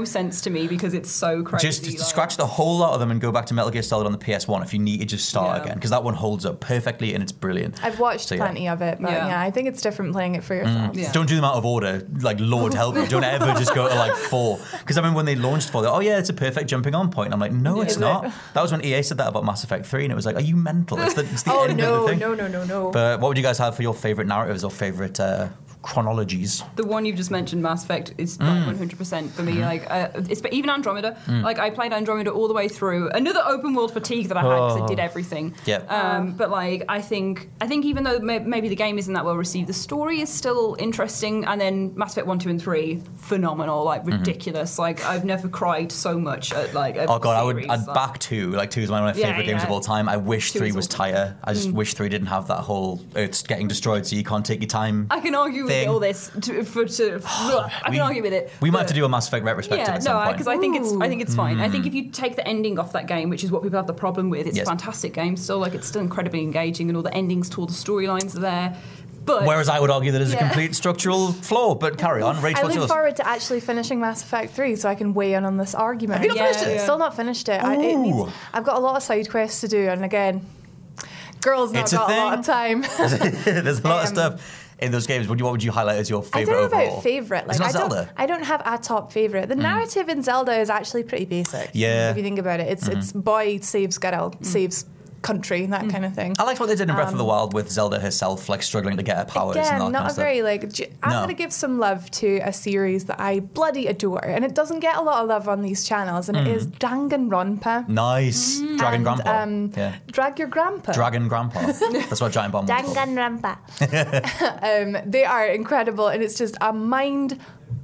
to me because it's so crazy. Just like. scratch the whole lot of them and go back to Metal Gear Solid on the P S one if you need to just start Yeah. again, because that one holds up perfectly and it's brilliant. I've watched So, yeah. plenty of it, but Yeah. yeah. I think it's different playing it for yourself. Yeah. Don't do them out of order. Like, Lord help you. Don't ever just go to like four. Because I remember when they launched four, they're, oh yeah, it's a perfect jumping on point. I'm like, no, it's Is not. it? That was when E A said that about Mass Effect three, and it was like, are you mental? It's the, it's the Oh end of no, the thing. no, no, no, no. But what would you guys have for your favourite narratives or favourite uh, chronologies? The one you've just mentioned, Mass Effect, is Mm. like one hundred percent for me. Mm-hmm. Like, uh, it's, even Andromeda. Like, I played Andromeda all the way through. Another open world fatigue that I had because Oh. I did everything. Yeah. Um, but like, I think, I think even though may- maybe the game isn't that well received, the story is still interesting. And then Mass Effect one, two, and three, phenomenal, like ridiculous. Like, I've never cried so much at like. A Oh god, I would. series, I'd like- back two. Like two is one of my Yeah, favorite games yeah. of all time. I wish Two three is was awesome. tighter. I just wish three didn't have that whole Earth's getting destroyed, so you can't take your time. I can argue thing. with all this. To, for, to, I can We- argue with it. We might have but- to do a Mass Effect retrospective Yeah, at some no, point. because I think it's I think it's fine. I think Mm. if you take the ending off that game, which is what people have the problem with, it's Yes. a fantastic game. Still, like it's still incredibly engaging, and all the endings to all the storylines are there. But Whereas I would argue that it's Yeah. a complete structural flaw. But carry on, Rach, I what's look yours? forward to actually finishing Mass Effect three so I can weigh in on this argument. Have you not Yeah, finished it? yeah. Still not finished it. I, it needs, Ooh. I've got a lot of side quests to do, and again, girls not It's a got a, lot of thing. time. There's a lot of Um, stuff in those games. What would you, what would you highlight as your I favorite don't know overall? about favorite. Like It's not I don't, Zelda. I don't have a top favorite. The narrative in Zelda is actually pretty basic. Yeah. If you think about it, it's it's boy saves girl, saves country, that kind of thing. I liked what they did in Breath of the Wild with Zelda herself, like struggling to get her powers and Again, that kind not of a stuff. very like. j- I'm No. gonna give some love to a series that I bloody adore, and it doesn't get a lot of love on these channels, and it is Danganronpa. Nice. Dragon And, Grandpa. um, yeah. Drag your grandpa. Dragon Grandpa. That's what Giant Bomb was called. Danganronpa. um, they are incredible, and it's just a mind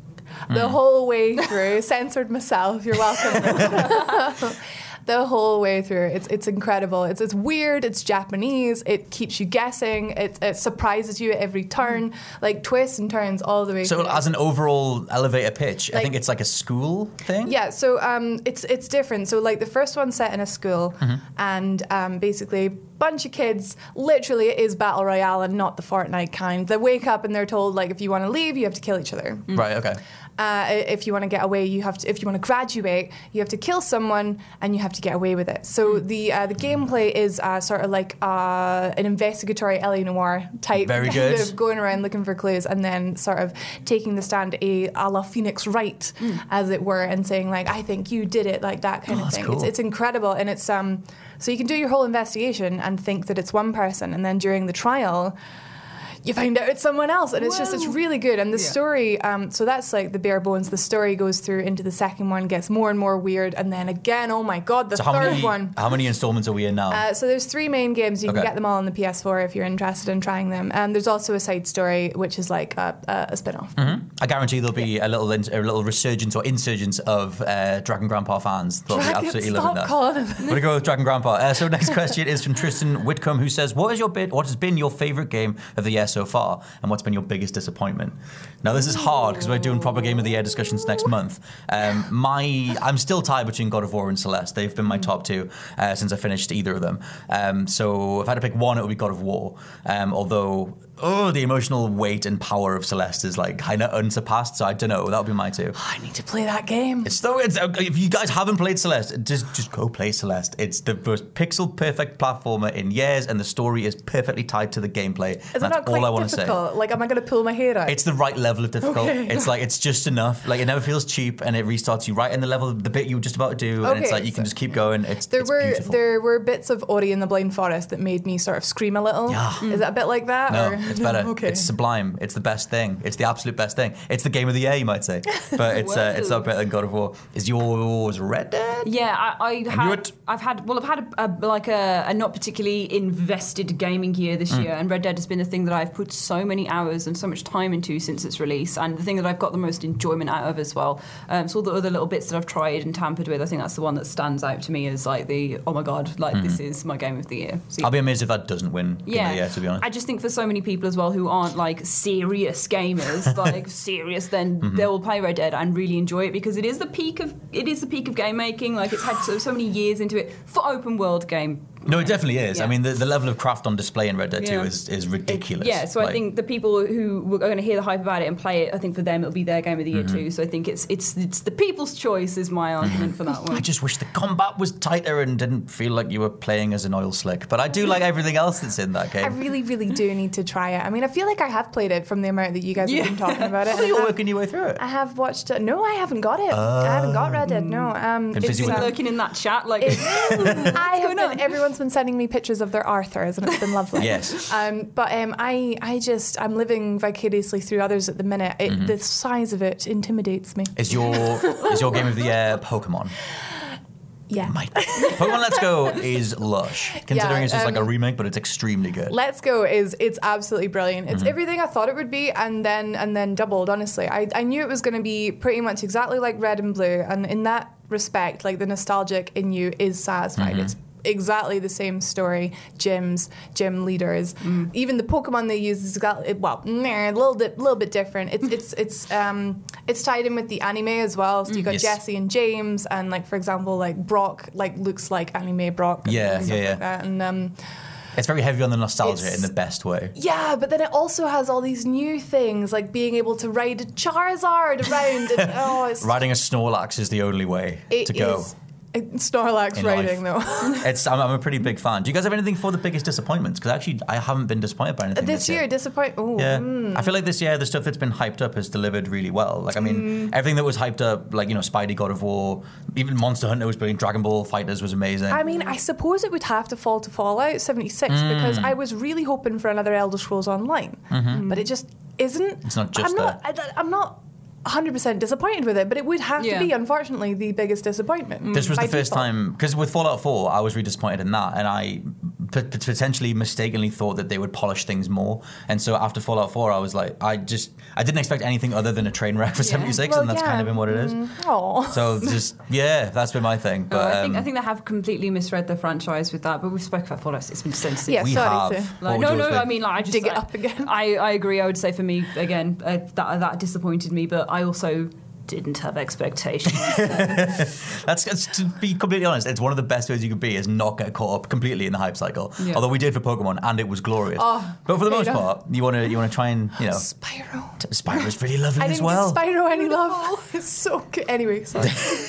the whole way through. Censored myself. You're welcome. The whole way through, it's it's incredible. It's it's weird. It's Japanese. It keeps you guessing. It, it surprises you at every turn, like twists and turns all the way. So through. as an overall elevator pitch, I Like- think it's like a school thing. Yeah, so um, it's it's different. So like the first one's set in a school, and um, basically bunch of kids. Literally, it is battle royale and not the Fortnite kind. They wake up and they're told like, if you want to leave, you have to kill each other. Right, okay. Uh, if you want to get away, you have to. If you want to graduate, you have to kill someone, and you have to get away with it. So the uh, the gameplay is uh, sort of like uh, an investigatory L A Noire type. Very kind good. of going around looking for clues, and then sort of taking the stand a, a la Phoenix Wright, as it were, and saying like, "I think you did it," like that kind Oh, of that's thing. cool. It's, it's incredible, and it's um. So you can do your whole investigation and think that it's one person, and then during the trial, you find out it's someone else, and it's just it's really good. And the Yeah. story, um, so that's like the bare bones. The story goes through into the second one, gets more and more weird, and then again, oh my god, the So how third many one. how many installments are we in now? Uh, so there's three main games. You Okay. can get them all on the P S four if you're interested in trying them. And there's also a side story, which is like a, a, a spin-off. I guarantee there'll be a little in, a little resurgence or insurgence of uh, Dragon Grandpa fans. They'll be Dragon- absolutely stop loving that. calling him. I'm gonna go with Dragon Grandpa. Uh, so next question is from Tristan Whitcomb, who says, "What is your bit? What has been your favourite game of the year so far, and what's been your biggest disappointment?" Now this is hard because we're doing proper Game of the Year discussions next month. Um, my I'm still tied between God of War and Celeste. They've been my top two uh, since I finished either of them. Um, so if I had to pick one, it would be God of War. Um, although. Oh, the emotional weight and power of Celeste is like kind of unsurpassed. So I don't know. That would be my two. I need to play that game. It's so. It's, if you guys haven't played Celeste, just just go play Celeste. It's the most pixel perfect platformer in years, and the story is perfectly tied to the gameplay. Is That's it not all I quite want to say. difficult? Like, am I going to pull my hair out? It's the right level of difficult. Okay. It's like it's just enough. Like it never feels cheap, and it restarts you right in the level, the bit you were just about to do, and it's Okay, like you can so- just keep going. It's There it's were beautiful. there were bits of Ori and the Blind Forest that made me sort of scream a little. Yeah. Is that a bit like that? No, or? it's better. Okay. It's sublime. It's the best thing. It's the absolute best thing. It's the game of the year, you might say. But it's uh, it's not better than God of War. Is yours Red Dead? Yeah, I, I knew had. it. I've had. Well, I've had a, a, like a, a not particularly invested gaming year this year, and Red Dead has been the thing that I've put so many hours and so much time into since its release, and the thing that I've got the most enjoyment out of as well. Um, so all the other little bits that I've tried and tampered with, I think that's the one that stands out to me as like the oh my god, like this is my game of the year. So, I'll be amazed if that doesn't win game yeah, of the year, to be honest. I just think for so many people as well who aren't like serious gamers, like serious, then Mm-hmm. they will play Red Dead and really enjoy it because it is the peak of it is the peak of game making. Like it's had so, so many years into it for open world game. No, it definitely is. Yeah. I mean, the, the level of craft on display in Red Dead Yeah. two is, is ridiculous. Yeah, so Like, I think the people who are going to hear the hype about it and play it, I think for them it'll be their game of the year Mm-hmm. too. So I think it's it's it's the people's choice is my argument for that one. I just wish the combat was tighter and didn't feel like you were playing as an oil slick. But I do like everything else that's in that I game. really, really do need to try it. I mean, I feel like I have played it from the amount that you guys Yeah. have been talking about it. I thought and you I were have- working your way through it. I have watched it. No, I haven't got it. I haven't got Red Dead. No. Um, Been busy it's, with um, it. Lurking in that chat, like I have going been. on? Everyone's been sending me pictures of their Arthurs, and it's been lovely. Yes. Um, but um, I, I just, I'm living vicariously through others at the minute. It, Mm-hmm. The size of it intimidates me. Is your is your game of the year Pokemon? Yeah. My Pokemon Let's Go is lush, considering Yeah, it's just like a um, remake, but it's extremely good. Let's Go is it's absolutely brilliant. Mm-hmm. It's everything I thought it would be, and then and then doubled. Honestly, I, I knew it was going to be pretty much exactly like Red and Blue, and in that respect, like the nostalgic in you is satisfied. Mm-hmm. It's exactly the same story. Gyms, gym leaders, Mm. even the Pokemon they use is exactly well, nah, a little bit, little bit different. It's it's it's um it's tied in with the anime as well. So you got Yes. Jesse and James, and like for example, like Brock, like looks like anime Brock. And, Yeah, and stuff yeah, yeah. Like that. And um. It's very heavy on the nostalgia It's- in the best way. Yeah, but then it also has all these new things, like being able to ride a Charizard around. And, oh, it's Riding a Snorlax is the only way it to go. is- it- Snorlax in riding life. though. It's I'm, I'm a pretty big fan. Do you guys have anything for the biggest disappointments? Because actually, I haven't been disappointed by anything this this year, disappoint. Oh, Yeah, mm. I feel like this year the stuff that's been hyped up has delivered really well. Like I mean, Mm. everything that was hyped up, like you know, Spidey, God of War, even Monster Hunter was brilliant. Dragon Ball Fighters was amazing. I mean, I suppose it would have to fall to Fallout seventy-six Mm. because I was really hoping for another Elder Scrolls Online, but it just isn't. Mm-hmm. It's not just I'm not. I, I'm not. one hundred percent disappointed with it, but it would have Yeah. to be, unfortunately, the biggest disappointment. This was by the first default. time, because with Fallout four, I was really disappointed in that, and I p- p- potentially mistakenly thought that they would polish things more. And so after Fallout four, I was like, I just, I didn't expect anything other than a train wreck for seventy-six, Well, and that's yeah. kind of been what it is. Aw. So just, yeah, that's been my thing. No, But I think um, I think they have completely misread the franchise with that. But we've spoken about Fallout. It's been sensitive. Yeah, we sorry have. to- What Like, would no, yours no. be? I mean, like, I just Dig it I- up again. I, I agree. I would say for me again uh, that that disappointed me, but I also didn't have expectations. That's, that's to be completely honest. It's one of the best ways you could be is not get caught up completely in the hype cycle. Yeah. Although we did for Pokemon, and it was glorious. Oh, but for the there most you go. part, you want to you want to try and you know, Spyro. Spyro's really lovely I as didn't well. give Spyro any love. It's so good. Anyway, sorry.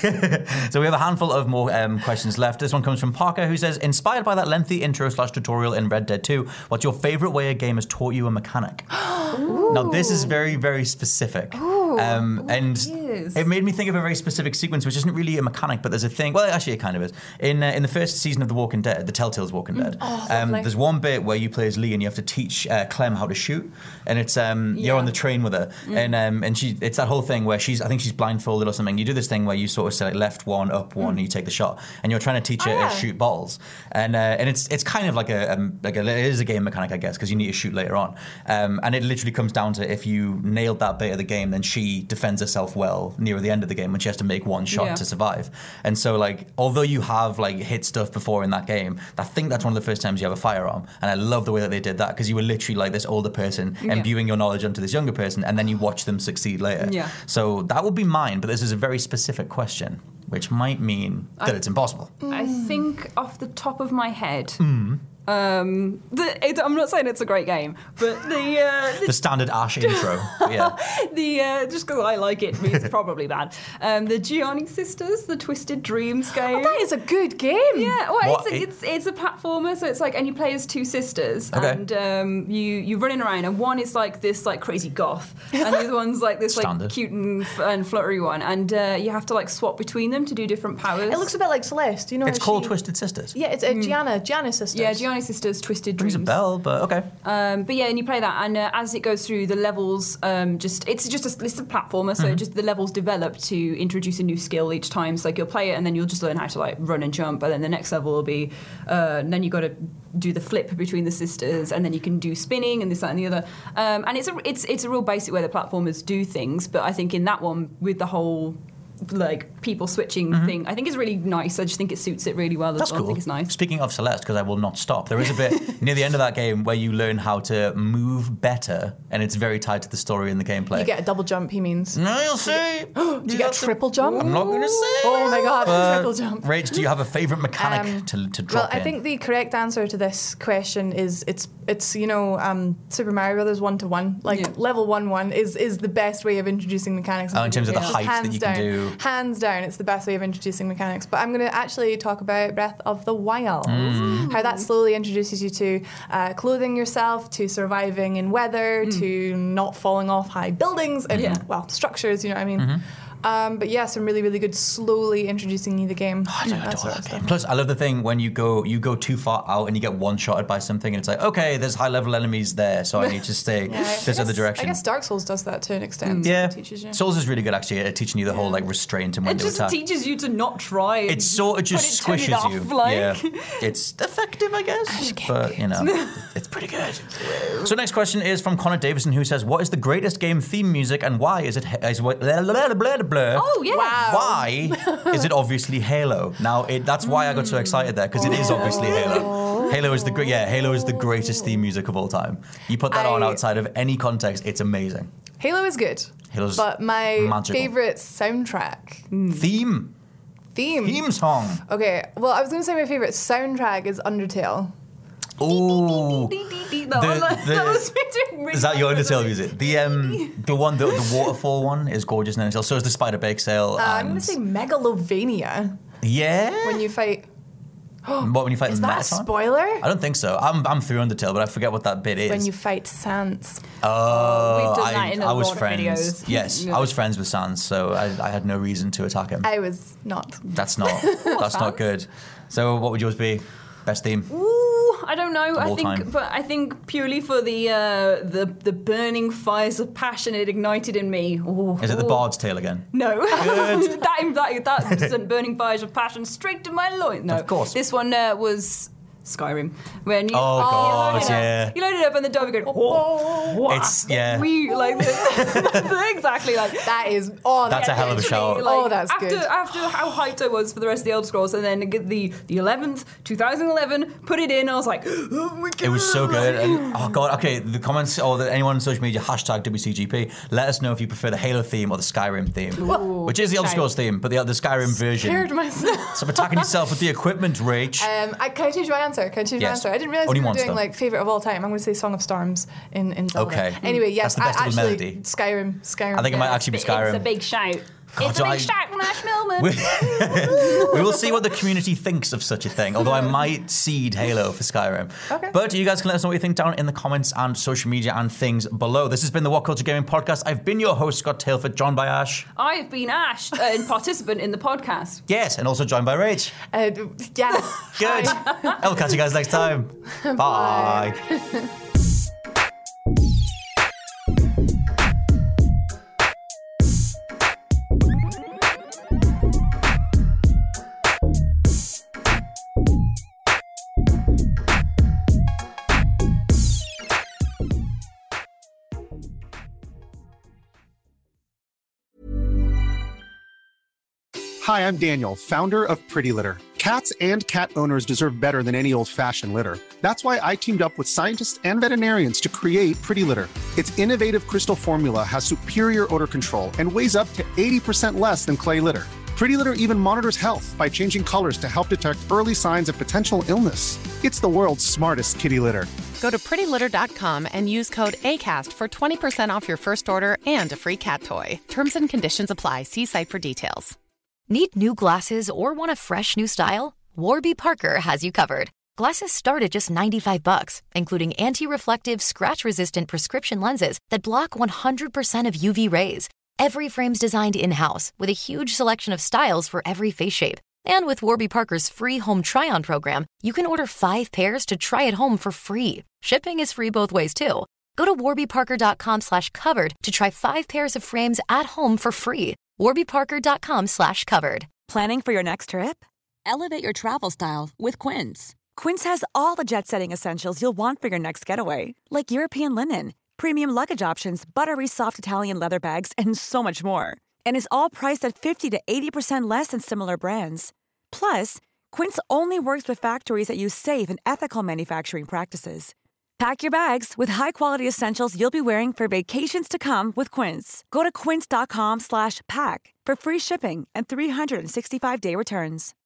So we have a handful of more um, questions left. This one comes from Parker, who says, inspired by that lengthy intro slash tutorial in Red Dead two, what's your favourite way a game has taught you a mechanic? Now, this is very, very specific. Um, and yes. it made me think of a very specific sequence, which isn't really a mechanic, but there's a thing. Well, actually, it kind of is. In uh, in the first season of The Walking Dead, the Telltale's Walking Dead, Oh, um, lovely. there's one bit where you play as Lee and you have to teach uh, Clem how to shoot, and it's um, you're Yeah. on the train with her, and um, and she it's that whole thing where she's I think she's blindfolded or something. You do this thing where you sort of say like left one, up one, and you take the shot, and you're trying to teach her Oh, yeah. to shoot bottles, and uh, and it's it's kind of like a um, like a, it is a game mechanic, I guess, because you need to shoot later on, um, and it literally comes down to if you nailed that bit of the game, then she defends herself well near the end of the game when she has to make one shot Yeah. to survive. And so like although you have like hit stuff before in that game, I think that's one of the first times you have a firearm, and I love the way that they did that because you were literally like this older person Yeah. imbuing your knowledge onto this younger person, and then you watch them succeed later. Yeah. So that would be mine, but this is a very specific question, which might mean that it's impossible. I think off the top of my head, Hmm. um, the, it, I'm not saying it's a great game, but the uh, the The standard Ash intro. Yeah. the uh, just because I like it means it's probably bad. Um, the Gianni Sisters, the Twisted Dreams game. Oh, that is a good game. Yeah, well, What? it's, a, it's it's a platformer, so it's like, and you play as two sisters, Okay. and um, you you're running around, and one is like this like crazy goth, and the other one's like this like Standard. cute and, f- and fluttery one, and uh, you have to like swap between them to do different powers. It looks a bit like Celeste. You know, It's how called she- Twisted Sisters. Yeah, it's uh, Gianna, Gianna sisters. yeah, Gianni Sisters, Twisted Rings Dreams. a bell, but okay. Um, but yeah, and you play that, and uh, as it goes through the levels, um, just it's just a, it's a platformer, so just the levels develop to introduce a new skill each time. So like you'll play it, and then you'll just learn how to like run and jump, and then the next level will be, uh, and then you got to do the flip between the sisters, and then you can do spinning and this, that, and the other. Um, and it's a it's it's a real basic way the platformers do things. But I think in that one, with the whole like people switching Mm-hmm. thing. I think it's really nice. I just think it suits it really well. That's as well. cool. I think it's nice. Speaking of Celeste, because I will not stop, there is a bit near the end of that game where you learn how to move better, and it's very tied to the story and the gameplay. You get a double jump, he means. No, you'll see. Do you get a triple jump? I'm not going to say. Oh my god, Uh, triple jump. Rach, do you have a favourite mechanic Um, to, to Well, drop I in? think the correct answer to this question is it's it's you know um, Super Mario Brothers one to one, like Yeah. level one one is is the best way of introducing mechanics. Oh, in terms of the games. height that Hands you can down, do. Hands down, it's the best way of introducing mechanics. But I'm going to actually talk about Breath of the Wild, Mm. how that slowly introduces you to uh, clothing yourself, to surviving in weather, to not falling off high buildings and Yeah. well structures. You know what I mean. Mm-hmm. Um, but yeah, some really, really good slowly introducing you the game. I do That adore sort that of game. stuff. Plus, I love the thing when you go you go too far out and you get one-shotted by something, and it's like, okay, there's high-level enemies there, so I need to stay Yeah, I this other guess- direction. I guess Dark Souls does that to an extent. yeah, It teaches you. Souls is really good actually at teaching you the whole like restraint and when It to just attack. teaches you to not try. And It sort of just put it- turn it squishes you. off, like. Yeah, it's effective, I guess, but you know, it's pretty good. So next question is from Connor Davison, who says, "What is the greatest game theme music, and why is it? Is what? Blah, blah, blah, blah. Oh yeah. Wow. Why is it obviously Halo? Now, it, that's why I got so excited there, because it is obviously Halo. Halo is the great, yeah, Halo is the greatest theme music of all time. You put that I- on outside of any context, it's amazing. Halo is good. Halo's but my magical. favorite soundtrack Theme, theme. theme song. Okay, well, I was going to say my favorite soundtrack is Undertale. Ooh. That The- one, that, the- that was really Is that your Undertale music? The um, the one, the, the waterfall one is gorgeous in Undertale. So is the Spider Bake Sale. Uh, I'm going and- to say Megalovania yeah. when you fight. what when you fight Is that a Mettaton? spoiler? I don't think so. I'm I'm through Undertale, but I forget what that bit is. When you fight Sans. oh, We've done I, that in a I was lot of friends. videos. Yes, I was friends with Sans, so I, I had no reason to attack him. I was not. That's not that's not good. So what would yours be? Best theme? Ooh, I don't know. I all think, time. but I think purely for the uh, the the burning fires of passion it ignited in me. Ooh, Is it the ooh. Bard's Tale again? No, that that that sent burning fires of passion straight to my loin. No, Of course. This one uh, was Skyrim. When you, Oh, you God, load it up- yeah. you load it up and the dog going, oh, It's yeah. we like this. exactly like That is. Oh, That's a hell of a shout. Like, Oh, that's after, good. After how hyped I was for the rest of the Elder Scrolls, and then get the the eleventh, twenty eleven, put it in. I was like, oh my god, It was so good. And, oh god. Okay, the comments or the, anyone on social media hashtag W C G P. Let us know if you prefer the Halo theme or the Skyrim theme, which is the Elder shout. Scrolls theme, but the, the Skyrim version. Scared myself. Stop attacking yourself with the equipment, Rach. Um, I, can I change my answer? Can I change Yes. my answer? I didn't realize Only we were once, doing though. like favorite of all time. I'm going to say Song of Storms in in Zelda. Okay. Anyway, yes, That's the best I, little actually melody. Skyrim. Skyrim. I think it might yeah. actually be It's Skyrim. a big shout. God, it's a big I- shout from Ash Millman. We will see what the community thinks of such a thing, although I might seed Halo for Skyrim. Okay. But you guys can let us know what you think down in the comments and social media and things below. This has been the What Culture Gaming Podcast. I've been your host, Scott Tailford, joined by Ash. I have been Ash, uh, and participant in the podcast. Yes, and also joined by Rach. Uh, yes. Good. I'll catch you guys next time. Bye. Hi, I'm Daniel, founder of Pretty Litter. Cats and cat owners deserve better than any old-fashioned litter. That's why I teamed up with scientists and veterinarians to create Pretty Litter. Its innovative crystal formula has superior odor control and weighs up to eighty percent less than clay litter. Pretty Litter even monitors health by changing colors to help detect early signs of potential illness. It's the world's smartest kitty litter. Go to pretty litter dot com and use code ACAST for twenty percent off your first order and a free cat toy. Terms and conditions apply. See site for details. Need new glasses or want a fresh new style? Warby Parker has you covered. Glasses start at just ninety-five bucks, including anti-reflective, scratch-resistant prescription lenses that block one hundred percent of U V rays. Every frame's designed in-house with a huge selection of styles for every face shape. And with Warby Parker's free home try-on program, you can order five pairs to try at home for free. Shipping is free both ways, too. Go to warby parker dot com slash covered to try five pairs of frames at home for free. warby parker dot com slash covered. Planning for your next trip? Elevate your travel style with Quince. Quince has all the jet-setting essentials you'll want for your next getaway, like European linen, premium luggage options, buttery soft Italian leather bags, and so much more. And is all priced at fifty to eighty percent less than similar brands. Plus, Quince only works with factories that use safe and ethical manufacturing practices. Pack your bags with high-quality essentials you'll be wearing for vacations to come with Quince. Go to quince.com slash pack for free shipping and three sixty-five day returns.